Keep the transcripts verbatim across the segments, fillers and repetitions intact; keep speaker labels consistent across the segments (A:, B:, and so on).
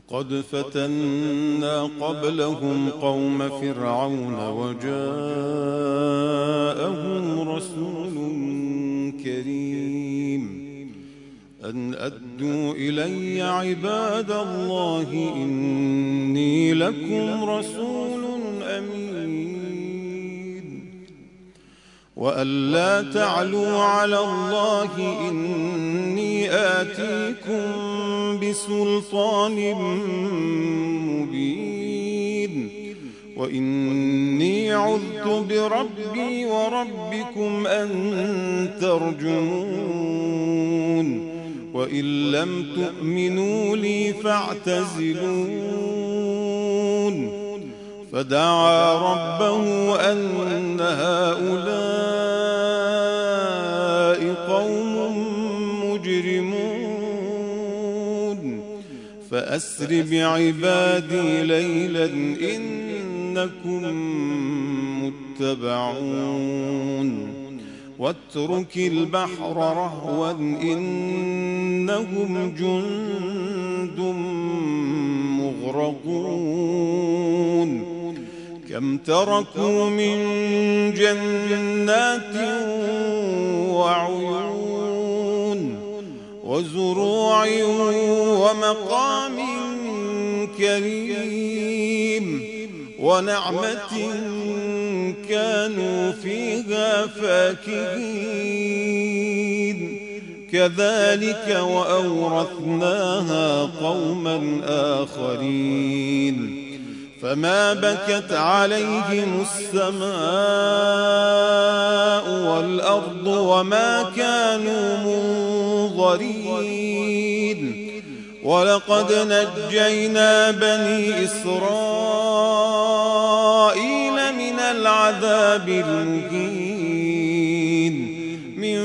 A: لقد فتنا قبلهم قوم فرعون وجاءهم رسول كريم أن أدوا إلي عباد الله إني لكم رسول أمين وأن لا تعلوا على الله إني آتيكم بسلطان مبين وإني عذت بربي وربكم أن ترجمون وإن لم تؤمنوا لي فاعتزلون فدعا ربه أن هؤلاء قوم مجرمون فأسر بعبادي ليلا إنكم متبعون واترك البحر رهوا إنهم جند مغرقون كم تركوا من جنات وعيون وزروع ومقام كريم ونعمة كانوا فيها فاكهين كذلك وأورثناها قوما آخرين فما بكت عليهم السماء والأرض وما كانوا منظرين ولقد نجينا بني إسرائيل من العذاب المهين من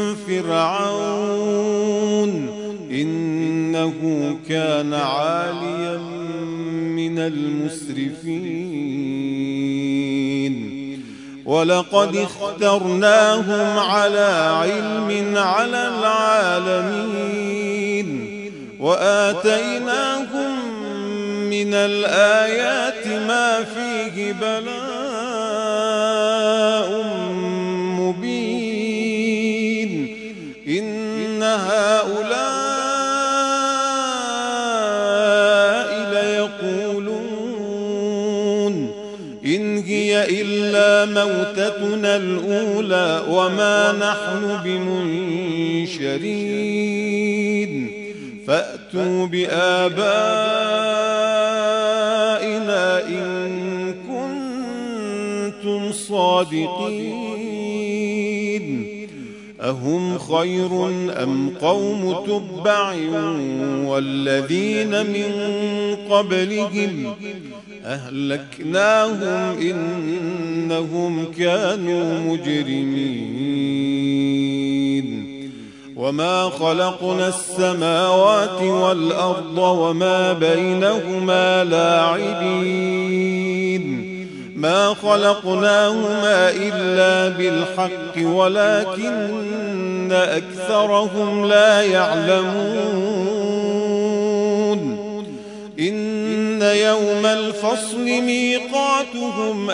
A: فرعون إنه كان عاليا من المسرفين ولقد اخترناهم على علم على العالمين وآتيناهم من الآيات ما فيه بلاء مبين إن هؤلاء ليقولون إن هي إلا موتتنا الأولى وما نحن بمنشرين فأتوا بآبائنا إن كنتم صادقين أهم خير أم قوم تبع والذين من قبلهم أهلكناهم إنهم كانوا مجرمين وما خلقنا السماوات والأرض وما بينهما لاعبين ما خلقناهما إلا بالحق ولكن أكثرهم لا يعلمون إن يوم الفصل ميقاتهم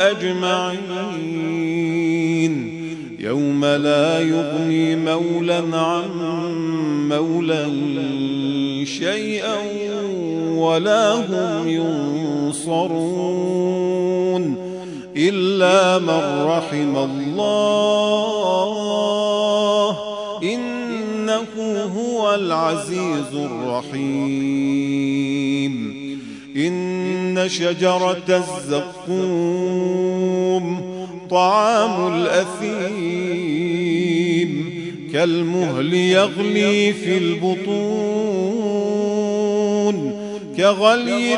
A: أجمعين يوم لا يغني مولى عن مولى شيئا ولا هم ينصرون إلا من رحم الله إنه هو العزيز الرحيم إن شجرة الزقوم طعام الأثيم كالمهل يغلي في البطون كغلي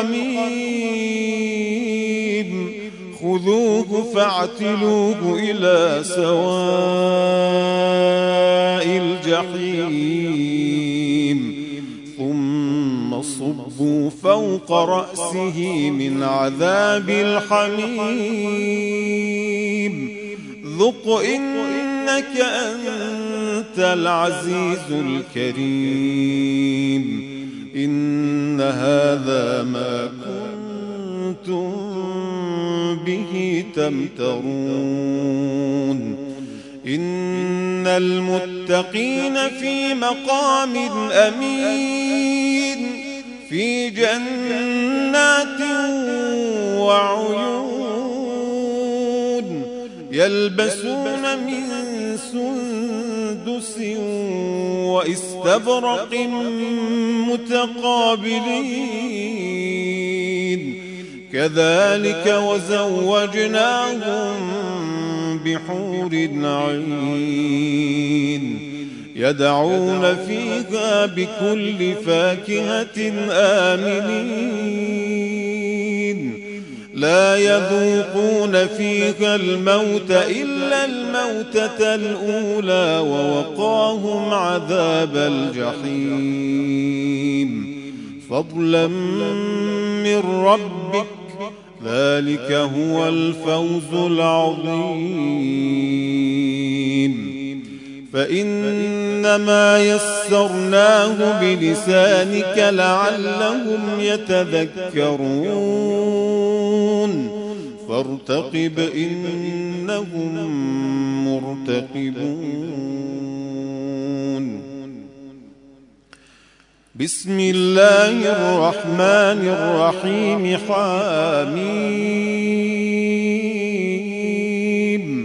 A: الحميم خذوه فاعتلوه إلى سواء الجحيم ثم صبوا فوق رأسه من عذاب الحميم ذق إنك أنت العزيز الكريم إن هذا ما كنتم به تمترون إن المتقين في مقام أمين في جنات وعيون يلبسون من سندس واستبرق متقابلين كذلك وزوجناهم بحور عين يدعون فيها بكل فاكهة آمنين لا يذوقون فيها الموت إلا الموتة الأولى ووقاهم عذاب الجحيم فضلا من ربك ذلك هو الفوز العظيم فإنما يسرناه بلسانك لعلهم يتذكرون فارتقب إنهم مرتقبون بسم الله الرحمن الرحيم حميم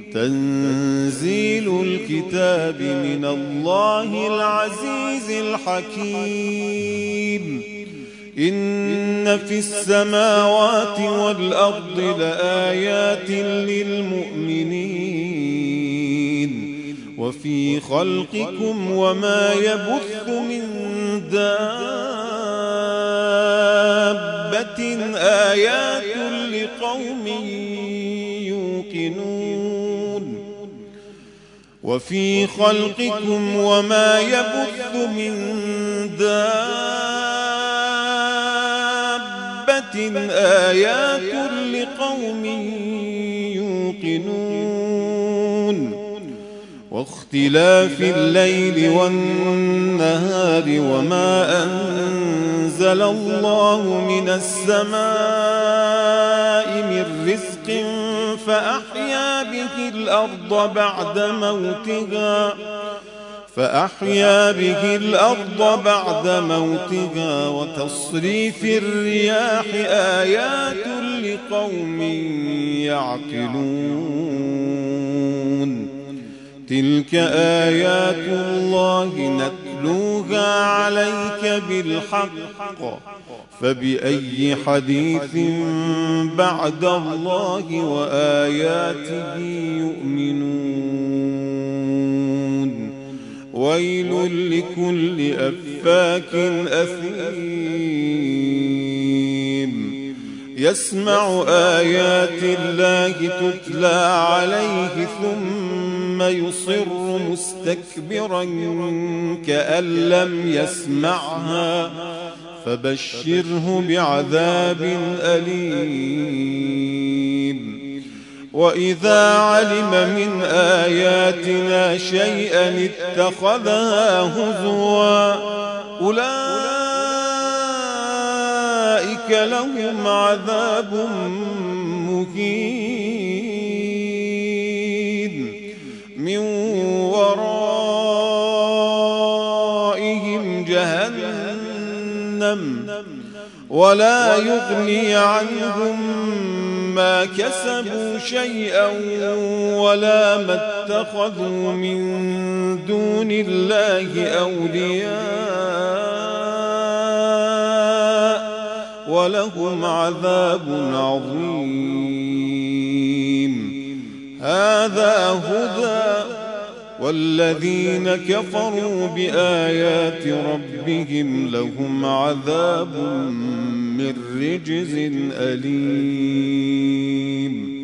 A: تنزيل الكتاب من الله العزيز الحكيم إن في السماوات والأرض لآيات للمؤمنين وفي خلقكم وما يبث من دابة آيات لقوم يوقنون وفي خلقكم وما يبث من دابة آيات لقوم يوقنون واختلاف الليل والنهار وما أنزل الله من السماء من رزق فأحيا به الأرض بعد موتها فأحيا به الأرض بعد موتها وتصريف الرياح آيات لقوم يعقلون تلك آيات الله نتلوها عليك بالحق فبأي حديث بعد الله وآياته يؤمنون ويل لكل أفاك أثيم يسمع آيات الله تتلى عليه ثم يصر مستكبرا كأن لم يسمعها فبشره بعذاب أليم وإذا علم من آياتنا شيئا اتخذها هزوا أولئك لهم عذاب مهين من ورائهم جهنم ولا يغني عنهم ما كسبوا شيئا ولا ما اتخذوا من دون الله أولياء ولهم عذاب عظيم هذا هدى والذين كفروا بآيات ربهم لهم عذاب من رجز أليم